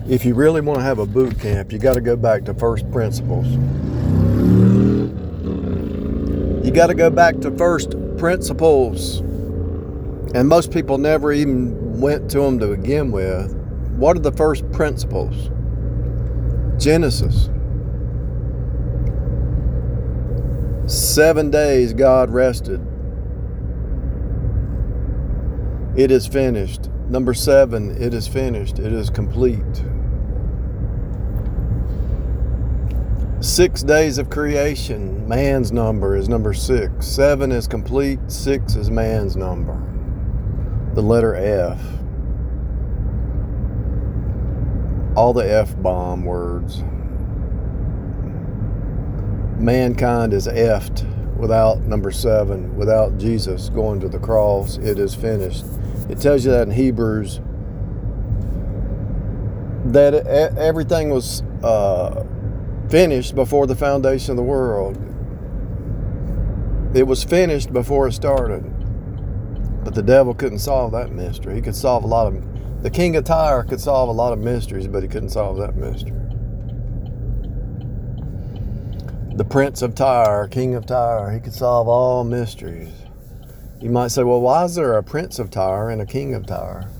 If you really want to have a boot camp, you got to go back to first principles. You got to go back to first principles. And most people never even went to them to begin with. What are the first principles? Genesis. 7 days God rested. It is finished. Number 7, it is finished. It is complete. 6 days of creation. Man's number is number 6. 7 is complete. 6 is man's number. The letter F. All the F-bomb words. Mankind is effed without number 7, without Jesus going to the cross. It is finished. It tells you that in Hebrews, that everything was finished before the foundation of the world. It was finished before it started. But the devil couldn't solve that mystery. He could solve a lot of... The king of Tyre could solve a lot of mysteries, but he couldn't solve that mystery. The prince of Tyre, king of Tyre, he could solve all mysteries. You might say, well, why is there a prince of Tyre and a king of Tyre?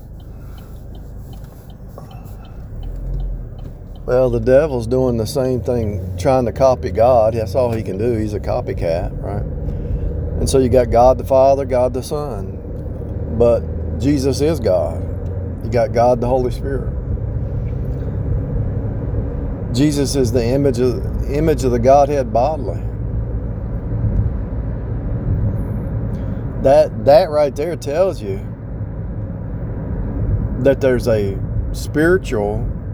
Well, the devil's doing the same thing, trying to copy God. That's all he can do. He's a copycat, right? And so you got God the Father, God the Son. But Jesus is God. You got God the Holy Spirit. Jesus is the image of the Godhead bodily. That right there tells you that there's a spiritual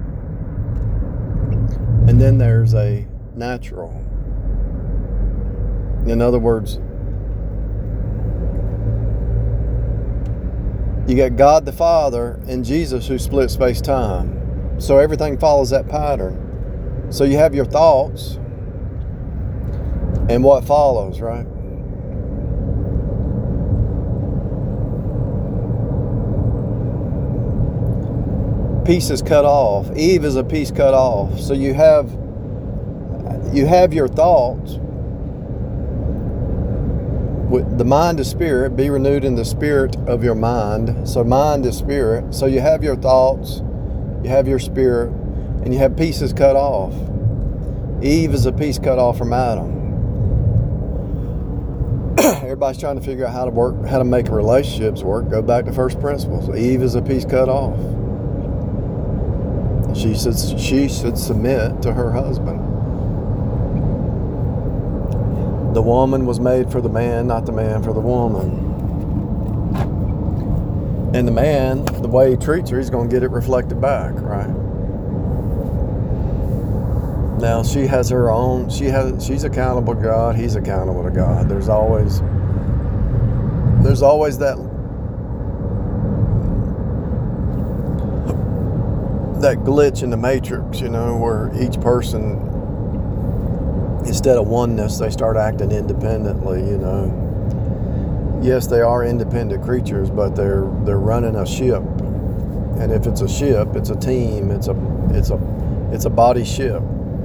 and then there's a natural. In other words, you got God the Father and Jesus who split space-time. So everything follows that pattern. So you have your thoughts and what follows, right? Piece is cut off. Eve is a piece cut off. So you have your thoughts. With the mind is spirit, be renewed in the spirit of your mind. So mind is spirit. So you have your thoughts, you have your spirit, and you have pieces cut off. Eve is a piece cut off from Adam. Everybody's trying to figure out how to make relationships work. Go back to first principles. Eve is a piece cut off. She should submit to her husband. The woman was made for the man, not the man for the woman. And the man, the way he treats her, he's going to get it reflected back, right? Now she has her own. She's accountable to God. He's accountable to God. There's always that glitch in the matrix, where each person, instead of oneness, they start acting independently, Yes, they are independent creatures, but they're running a ship. And if it's a ship, it's a team, it's a body ship,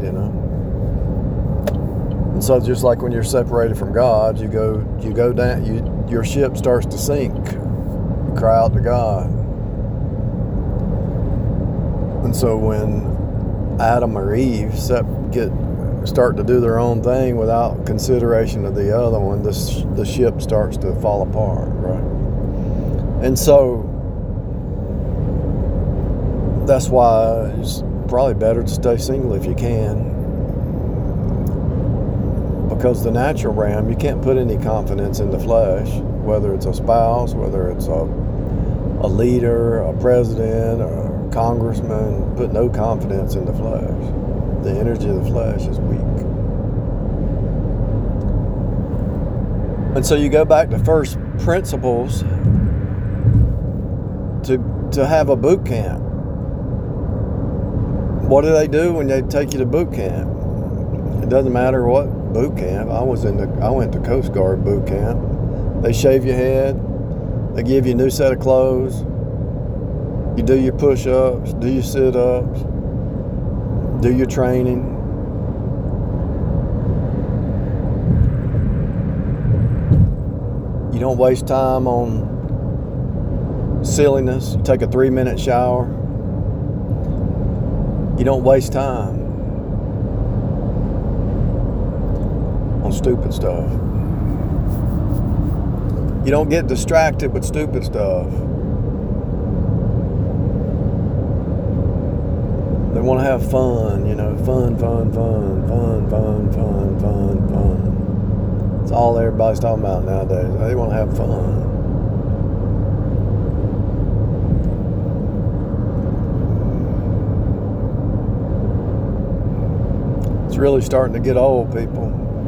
And so just like when you're separated from God, you go down, your ship starts to sink. You cry out to God. And so when Adam or Eve start to do their own thing without consideration of the other one, the ship starts to fall apart, right? And so that's why it's probably better to stay single if you can, because the natural realm, you can't put any confidence in the flesh, whether it's a spouse, whether it's a leader, a president, or congressman. Put no confidence in the flesh. The energy of the flesh is weak. And so you go back to first principles to have a boot camp. What do they do when they take you to boot camp? It doesn't matter what boot camp. I went to Coast Guard boot camp. They shave your head. They give you a new set of clothes. You do your push-ups, do your sit-ups, Do your training. You don't waste time on silliness. You take a 3-minute shower. You don't waste time on stupid stuff. You don't get distracted with stupid stuff. They want to have fun, fun. That's all everybody's talking about nowadays. They want to have fun. It's really starting to get old, people.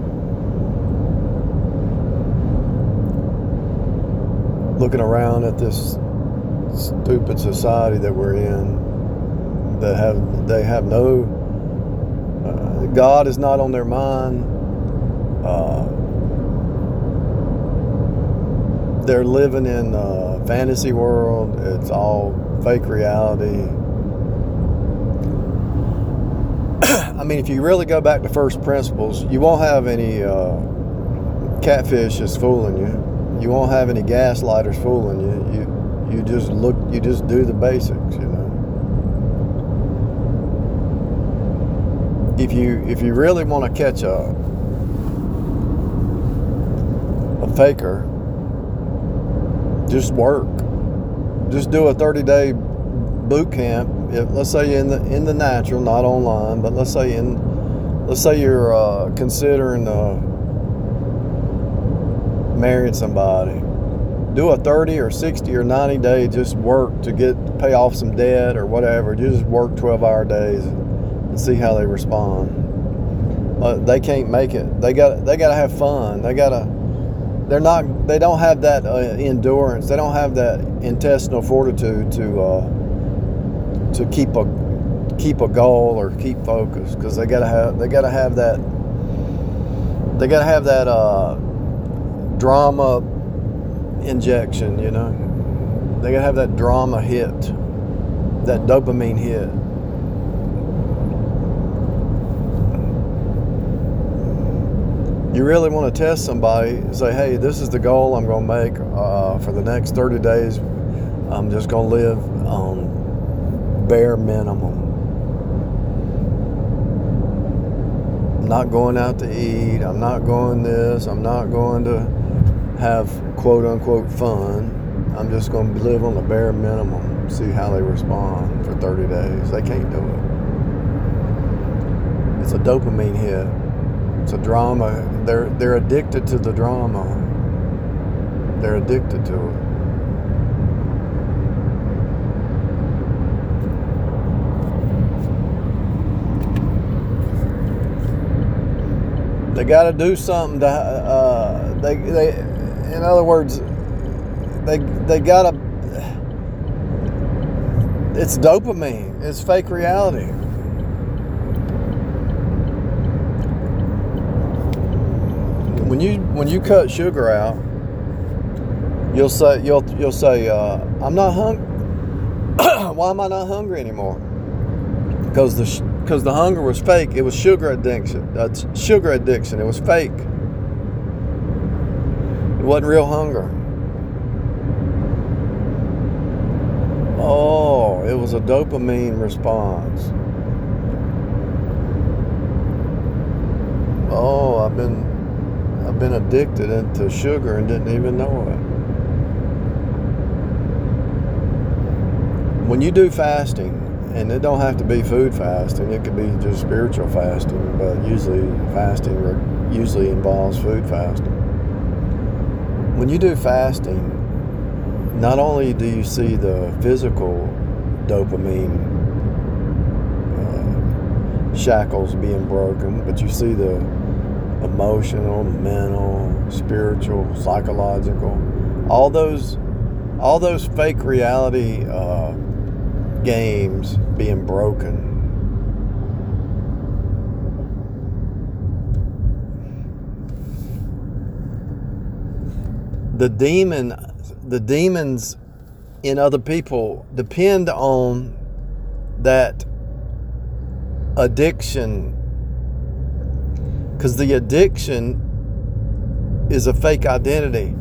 Looking around at this stupid society that we're in, they have no God is not on their mind. They're living in a fantasy world. It's all fake reality. I mean, if you really go back to first principles, you won't have any catfish is fooling you. You won't have any gaslighters fooling you. You just do the basics, If you really want to catch a faker, just work. Just do a 30-day boot camp. Let's say in the natural, not online, but let's say you're considering marrying somebody. Do a 30 or 60 or 90 day just work to pay off some debt or whatever. You just work 12-hour days and see how they respond. They can't make it. They got to have fun. They don't have that endurance. They don't have that intestinal fortitude to keep a goal or keep focus, because they gotta have that drama injection, They gotta have that drama hit, that dopamine hit. You really want to test somebody, say, hey, this is the goal I'm going to make for the next 30 days. I'm just going to live on bare minimum. I'm not going out to eat. I'm not going this. I'm not going to have quote unquote fun. I'm just going to live on the bare minimum, see how they respond for 30 days. They can't do it. It's a dopamine hit. It's a drama. They're addicted to the drama. They're addicted to it. They got to do something to. In other words, they got to. It's dopamine. It's fake reality. When you cut sugar out, you'll say I'm not hungry. Why am I not hungry anymore? Because the hunger was fake. It was sugar addiction. Sugar addiction. It was fake. It wasn't real hunger. Oh, it was a dopamine response. Oh, I've been addicted into sugar and didn't even know it. When you do fasting, and it don't have to be food fasting, it could be just spiritual fasting, but usually fasting usually involves food fasting. When you do fasting, not only do you see the physical dopamine shackles being broken, but you see the emotional, mental, spiritual, psychological, all those fake reality games being broken. The demons in other people depend on that addiction, because the addiction is a fake identity.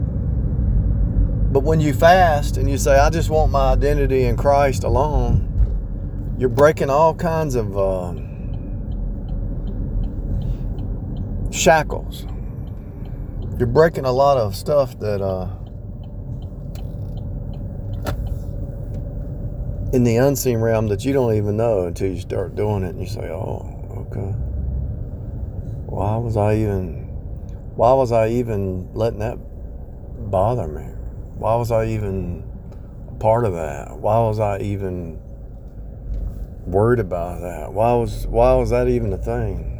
But when you fast and you say, I just want my identity in Christ alone, you're breaking all kinds of shackles. You're breaking a lot of stuff that in the unseen realm that you don't even know until you start doing it, and you say, oh, okay. Why was I even letting that bother me? Why was I even a part of that? Why was I even worried about that? Why was that even a thing?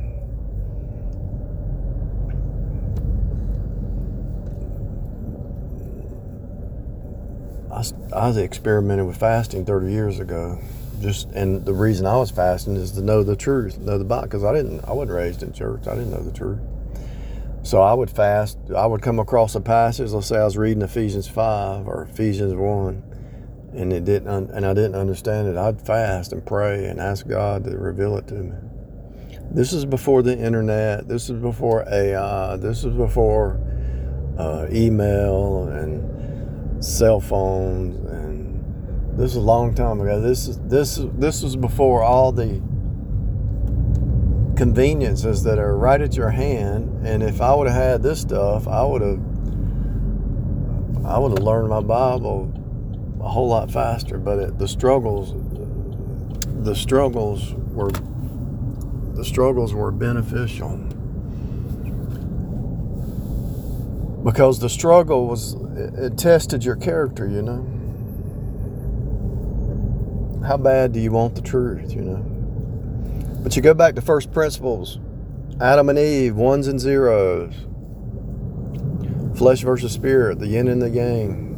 I was experimenting with fasting 30 years ago. And the reason I was fasting is to know the truth, know the Bible, because I wasn't raised in church. I didn't know the truth. So I would fast. I would come across a passage. Let's say I was reading Ephesians 5 or Ephesians 1, and I didn't understand it. I'd fast and pray and ask God to reveal it to me. This is before the internet. This is before AI. This is before email and cell phones, and this is a long time ago. This was before all the conveniences that are right at your hand. And if I would have had this stuff, I would have learned my Bible a whole lot faster. But the struggles were beneficial, because the struggle it tested your character, you know. How bad do you want the truth, you know? But you go back to first principles, Adam and Eve, ones and zeros, flesh versus spirit, the yin and the yang,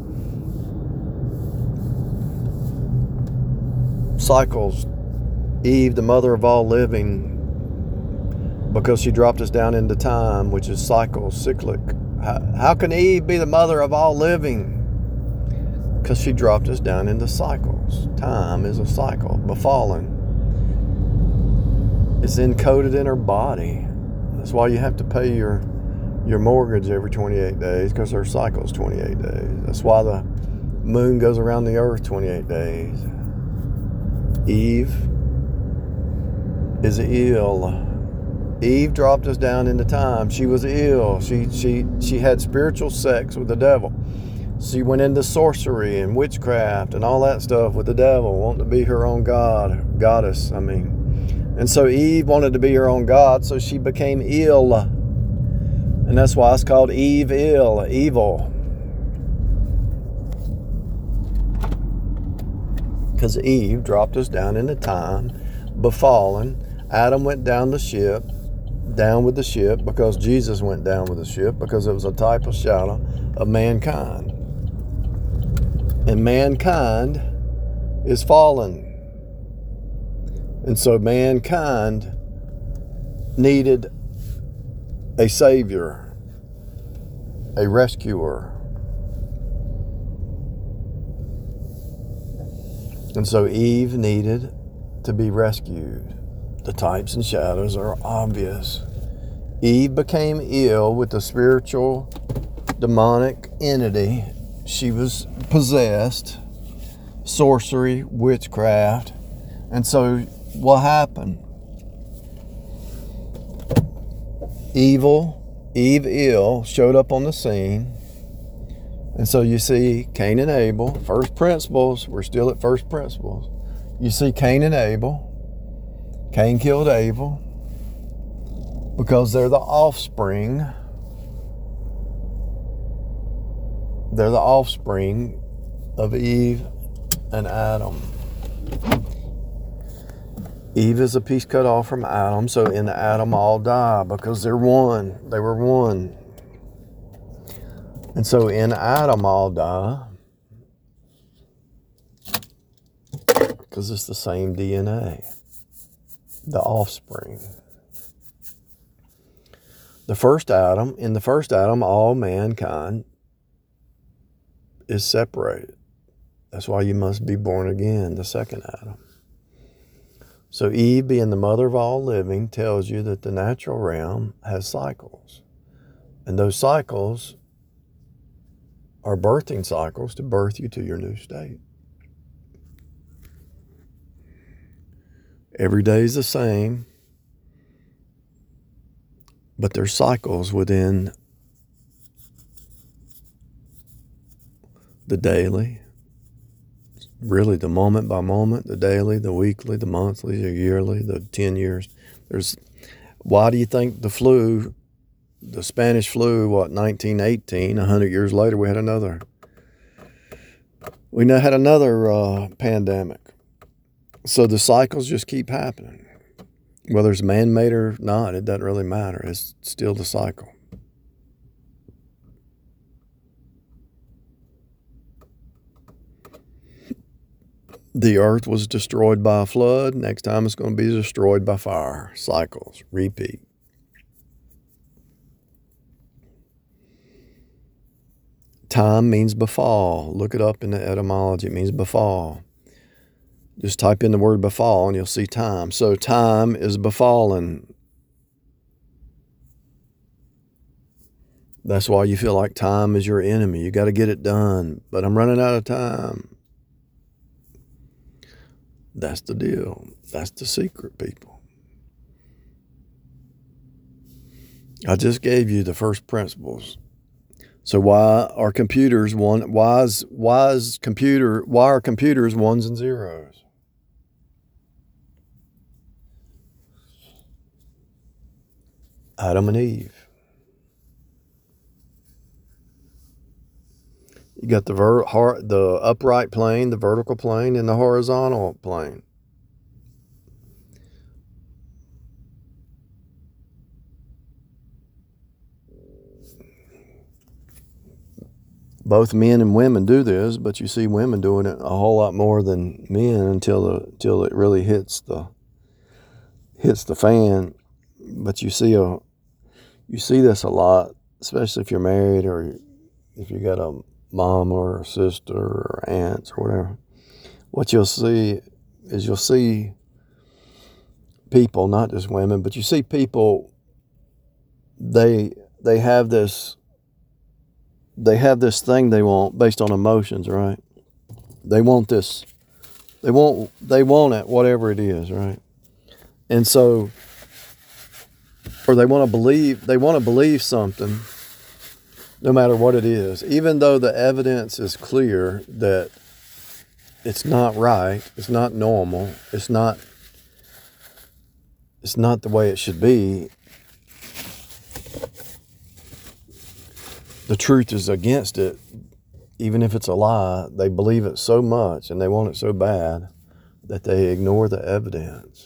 cycles. Eve, the mother of all living, because she dropped us down into time, which is cycles, cyclic. How can Eve be the mother of all living? Because she dropped us down into cycles. Time is a cycle, befallen. It's encoded in her body. That's why you have to pay your mortgage every 28 days, because her cycle's 28 days. That's why the moon goes around the earth 28 days. Eve is ill. Eve dropped us down into time. She was ill. She had spiritual sex with the devil. She went into sorcery and witchcraft and all that stuff with the devil, wanting to be her own goddess. And so Eve wanted to be her own god, so she became ill. And that's why it's called Eve ill, evil. Because Eve dropped us down into time, befallen. Adam went down with the ship, because Jesus went down with the ship, because it was a type of shadow of mankind. And mankind is fallen. And so mankind needed a savior, a rescuer. And so Eve needed to be rescued. The types and shadows are obvious. Eve became ill with the spiritual demonic entity. She was possessed, sorcery, witchcraft. And so what happened? Eve ill, showed up on the scene. And so you see Cain and Abel, first principles. We're still at first principles. You see Cain and Abel. Cain killed Abel because they're the offspring. They're the offspring of Eve and Adam. Eve is a piece cut off from Adam, so in Adam all die because they're one. They were one. And so in Adam all die because it's the same DNA, the offspring. In the first Adam, all mankind is separated. That's why you must be born again, the second Adam. So Eve, being the mother of all living, tells you that the natural realm has cycles. And those cycles are birthing cycles to birth you to your new state. Every day is the same, but there's cycles within the daily, really the moment by moment, the daily, the weekly, the monthly, the yearly, the 10 years. Why do you think the flu, the Spanish flu, 1918, 100 years later, we had another pandemic. So the cycles just keep happening. Whether it's man-made or not, it doesn't really matter. It's still the cycle. The earth was destroyed by a flood. Next time it's going to be destroyed by fire. Cycles. Repeat. Time means befall. Look it up in the etymology. It means befall. Just type in the word befall and you'll see time. So time is befallen. That's why you feel like time is your enemy. You got to get it done. But I'm running out of time. That's the deal. That's the secret, people. I just gave you the first principles. So why are computers why are computers ones and zeros? Adam and Eve. You got the upright plane, the vertical plane, and the horizontal plane. Both men and women do this, but you see women doing it a whole lot more than men until it really hits the fan. But you see this a lot, especially if you're married or if you got a mom or a sister or aunts or whatever. What you'll see people, not just women, but you see people, they have this thing they want based on emotions, right? They want this. They want it, whatever it is, right? And so, or they want to believe something, no matter what it is, even though the evidence is clear that it's not right, it's not normal, it's not the way it should be. The truth is against it. Even if it's a lie, they believe it so much and they want it so bad that they ignore the evidence.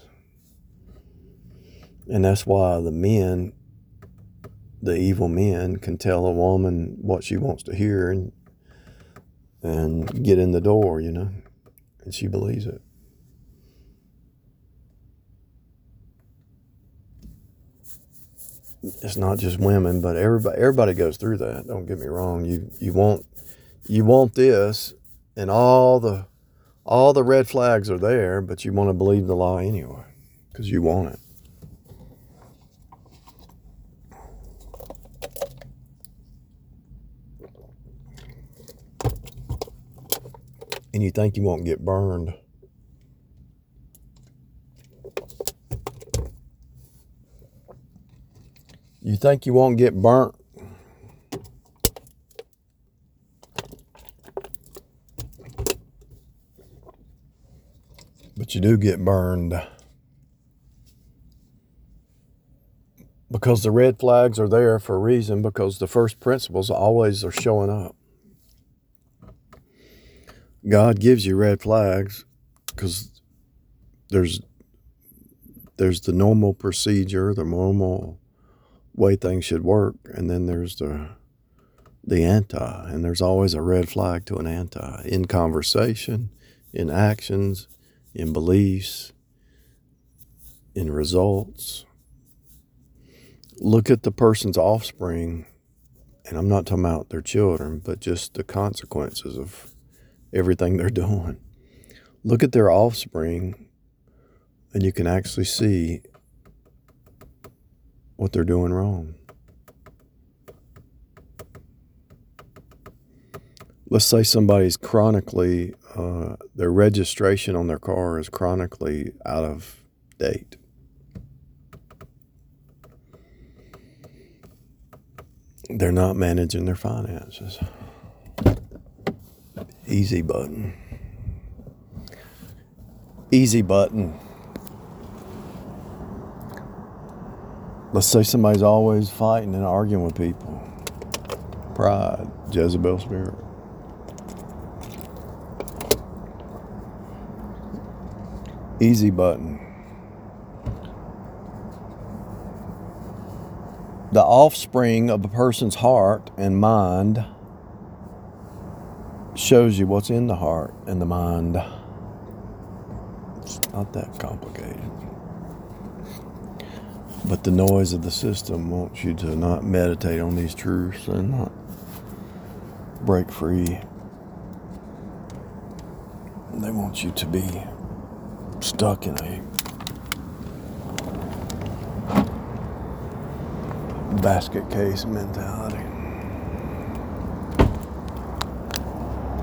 And that's why the evil men can tell a woman what she wants to hear and get in the door, and she believes it. It's not just women, but everybody goes through that. Don't get me wrong. You want this, and all the red flags are there, but you want to believe the lie anyway because you want it. And you think you won't get burned. You think you won't get burnt. But you do get burned. Because the red flags are there for a reason, because the first principles always are showing up. God gives you red flags because there's the normal procedure, the normal way things should work, and then there's the anti, and there's always a red flag to an anti in conversation, in actions, in beliefs, in results. Look at the person's offspring, and I'm not talking about their children, but just the consequences of everything they're doing. Look at their offspring and you can actually see what they're doing wrong. Let's say somebody's chronically, their registration on their car is chronically out of date. They're not managing their finances. Easy button. Easy button. Let's say somebody's always fighting and arguing with people. Pride, Jezebel spirit. Easy button. The offspring of a person's heart and mind shows you what's in the heart and the mind. It's not that complicated. But the noise of the system wants you to not meditate on these truths and not break free. They want you to be stuck in a basket case mentality.